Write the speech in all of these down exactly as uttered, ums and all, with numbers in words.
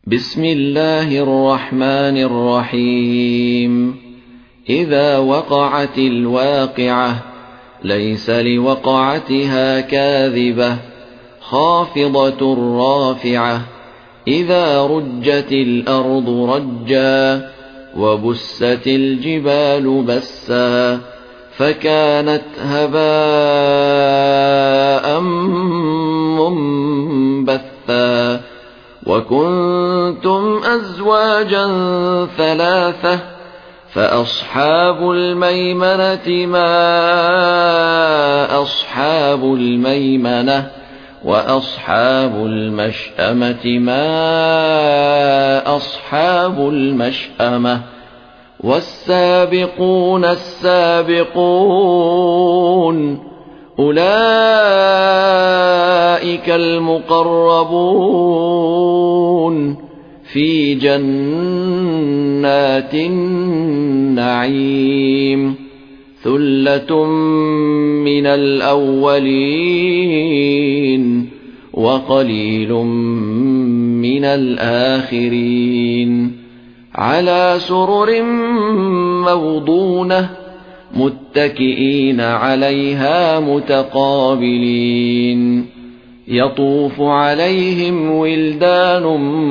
بسم الله الرحمن الرحيم. إذا وقعت الواقعة ليس لوقعتها كاذبة خافضة رافعة. إذا رجت الأرض رجا وبست الجبال بسا فكانت هباء منبثا. وكنتم أزواجا ثلاثة فأصحاب الميمنة ما أصحاب الميمنة وأصحاب المشأمة ما أصحاب المشأمة. والسابقون السابقون أولئك المقربون في جنات النعيم. ثلة من الأولين وقليل من الآخرين. على سرر موضونة متكئين عليها متقابلين. يطوف عليهم ولدان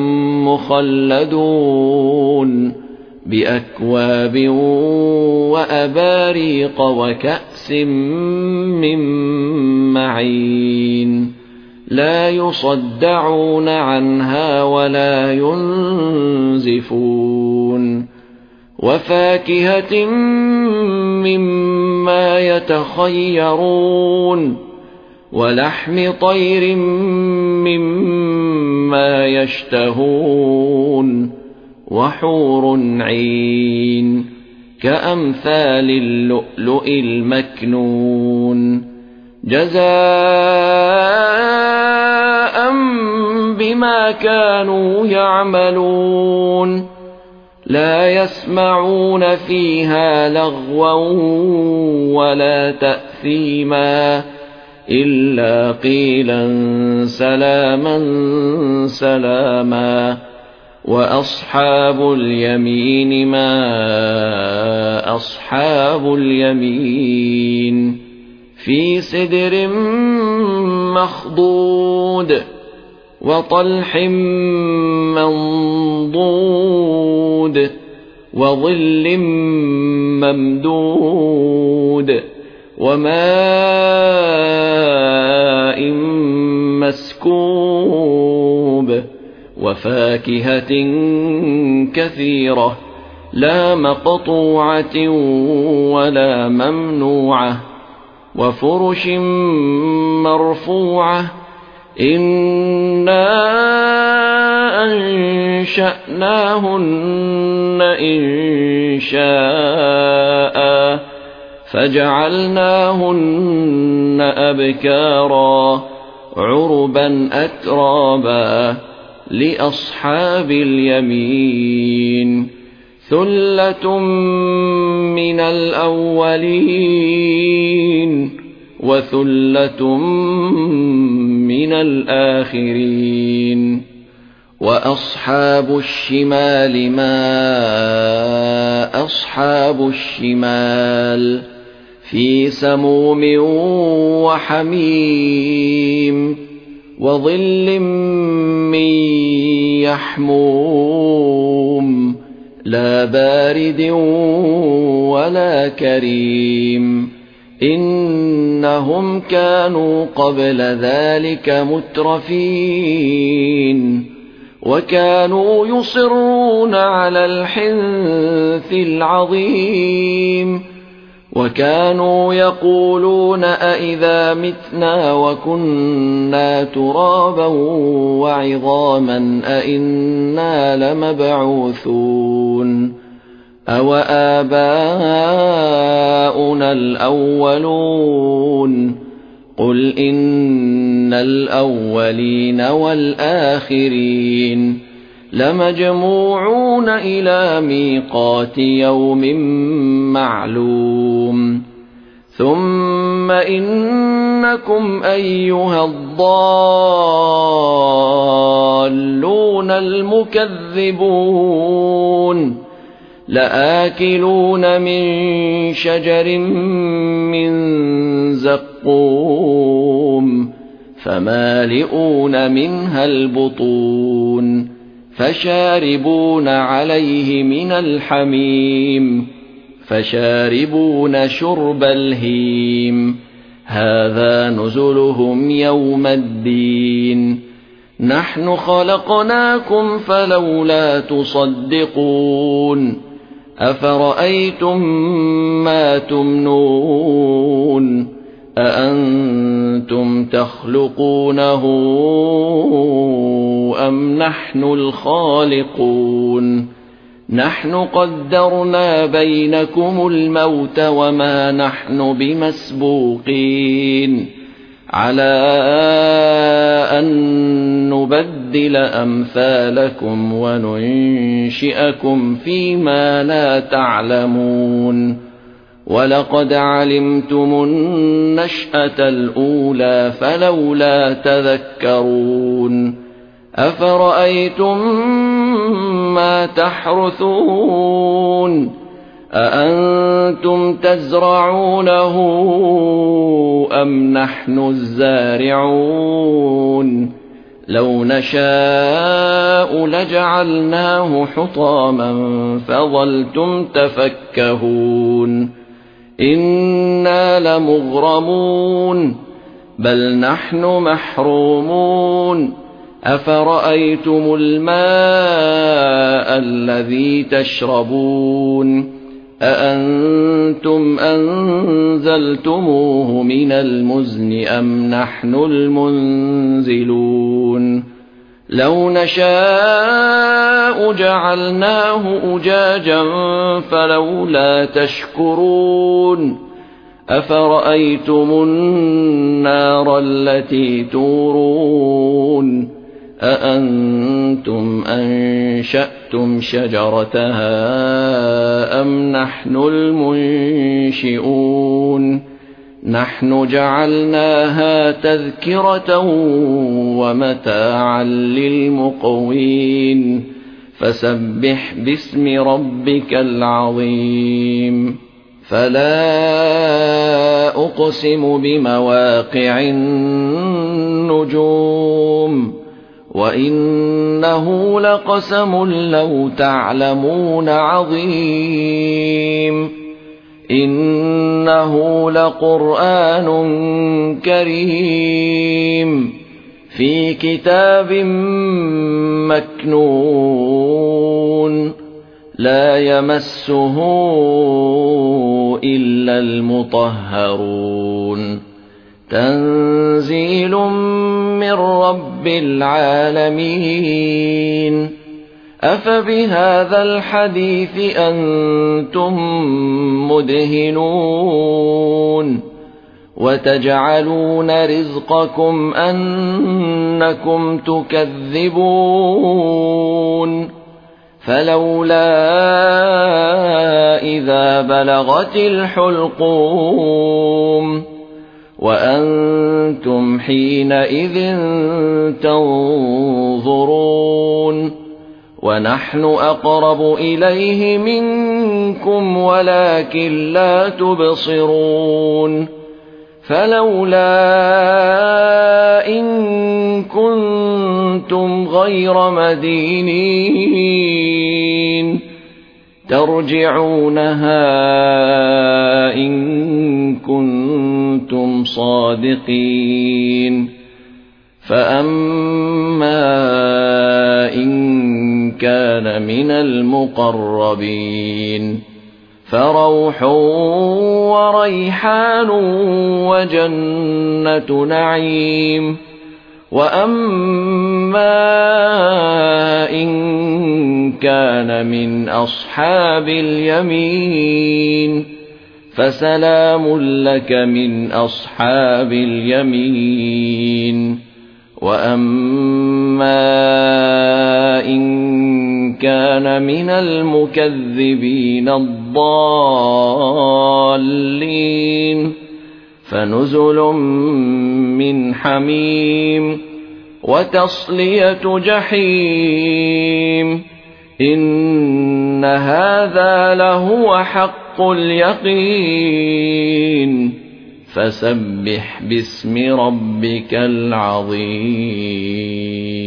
مخلدون بأكواب وأباريق وكأس من معين. لا يصدعون عنها ولا ينزفون. وفاكهة مما يتخيرون ولحم طير مما يشتهون. وحور عين كأمثال اللؤلؤ المكنون جزاء بما كانوا يعملون. لا يسمعون فيها لغوا ولا تأثيما إلا قيلا سلاما سلاما. وأصحاب اليمين ما أصحاب اليمين. في سدر مخضود وطلح منضود وظل ممدود وماء مسكوب. وفاكهة كثيرة لا مقطوعة ولا ممنوعة. وفرش مرفوعة إنا أنشأناهن إنشاء فجعلناهن أبكارا عربا أترابا لأصحاب اليمين. ثلة من الأولين وثلة من الآخرين. وأصحاب الشمال ما أصحاب الشمال. في سموم وحميم وظل من يحموم لا بارد ولا كريم. إنهم كانوا قبل ذلك مترفين وكانوا يصرون على الحنث العظيم. وكانوا يقولون أئذا متنا وكنا ترابا وعظاما أئنا لمبعوثون أو آباؤنا الأولون. قل إن الأولين والآخرين لمجموعون إلى ميقات يوم معلوم. ثم إنكم أيها الضالون المكذبون لآكلون من شجر من زقوم فمالئون منها البطون فشاربون عليه من الحميم فشاربون شرب الهيم هذا نزلهم يوم الدين نحن خلقناكم فلولا تصدقون أفرأيتم ما تمنون أأنتم تخلقونه أم نحن الخالقون نحن قدرنا بينكم الموت وما نحن بمسبوقين على أن نبدل أمثالكم وننشئكم فيما لا تعلمون ولقد علمتم النشأة الأولى فلولا تذكرون أفرأيتم ما تحرثون أأنتم تزرعونه أم نحن الزارعون لو نشاء لجعلناه حطاما فظلتم تفكهون إنا لمغرمون بل نحن محرومون أفرأيتم الماء الذي تشربون أأنتم أنزلتموه من المزن أم نحن المنزلون لو نشاء جعلناه أجاجا فلولا تشكرون أفرأيتم النار التي تورون أأنتم أنشأتم شجرتها أم نحن المنشئون نحن جعلناها تذكرة ومتاعا للمقوين فسبح باسم ربك العظيم فلا أقسم بمواقع النجوم وإنه لقسم لو تعلمون عظيم إنه لقرآن كريم في كتاب مكنون لا يمسه إلا المطهرون تنزيل من رب العالمين أفبهذا الحديث أنتم مدهنون وتجعلون رزقكم أنكم تكذبون فلولا إذا بلغت الحلقوم وأنتم حينئذ تنظرون ونحن أقرب إليه منكم ولكن لا تبصرون فلولا إن كنتم غير مدينين ترجعونها إن كنتم صادقين فأما إن كان من المقربين فروح وريحان وجنة نعيم وأما إن كان من أصحاب اليمين فسلام لك من أصحاب اليمين وأما إن كان من المكذبين الضالين فنزل من حميم وتصلية جحيم إن هذا لهو حق اليقين فسبح باسم ربك العظيم